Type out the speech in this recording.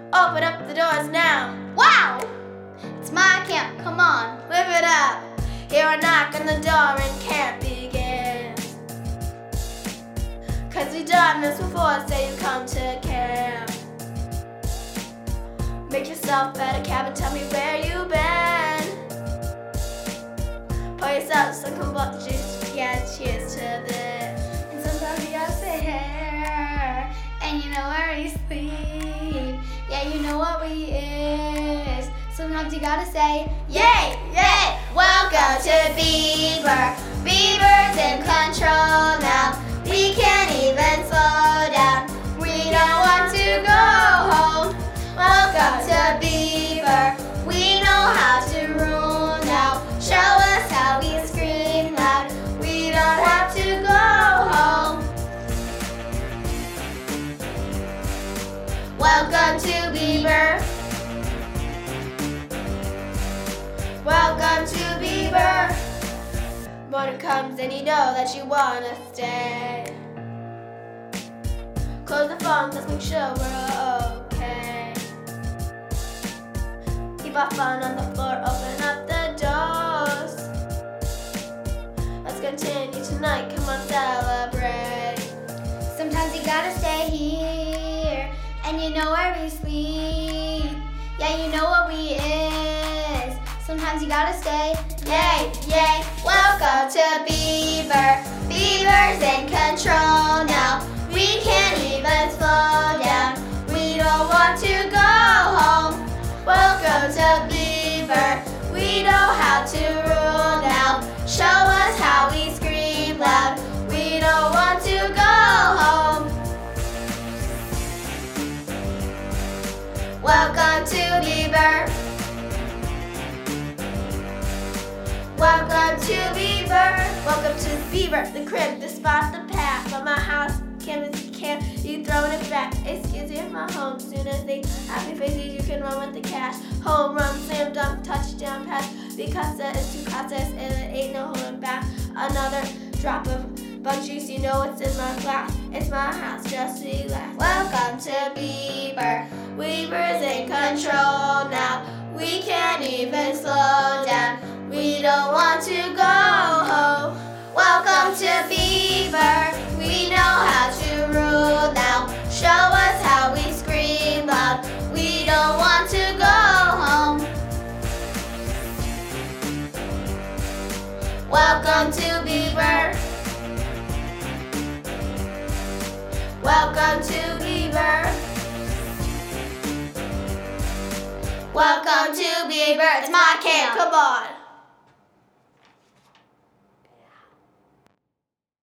Open up the doors now. Wow! It's my camp, come on. Live it up. Hear a knock on the door and camp begins. 'Cause we've done this before, so you come to camp. Make yourself at a cabin, tell me where you've been. Pour yourself some kombucha juice, yeah, cheers to this. And sometimes you gotta say hair, and you know where we sleep. Yeah, you know what we is. Sometimes you gotta say, yay, yay. Welcome to Bieber. Bieber's in control now. We can't even slow down. We don't want to go home. Welcome to Bieber. We know how to rule now. Show us how we scream loud. We don't have to go home. Welcome to Bieber. Welcome to Bieber. Morning comes and you know that you wanna stay. Close the phone, let's make sure we're okay. Keep our fun on the floor, open up the doors. Let's continue tonight, come on, celebrate. Sometimes you gotta stay here, and you know where we sleep. Yeah, you know what we is. Sometimes you gotta stay. Yay, yay. Welcome to Bieber. Bieber's in control now. We can't even slow down. We don't want to go home. Welcome to Bieber. We know how to rule now. Show us how we scream loud. We don't want to go home. Welcome to Bieber. Welcome to Bieber. Welcome to Bieber, the crib, the spot, the path. From my house, canvas, you can't, you throwing it back. Excuse me, my home. Soon as they happy faces, you can run with the cash. Home run, slam dunk, touchdown pass. Because that is two contests and it ain't no holding back. Another drop of bug juice, you know it's in my glass. It's my house, just relax. Welcome to Bieber. Bieber's in control now. We can't even slow down. We don't want to go home. Welcome to Bieber. We know how to rule now. Show us how we scream loud. We don't want to go home. Welcome to Bieber. Welcome to Bieber. Welcome to Bieber. It's my camp. Come on.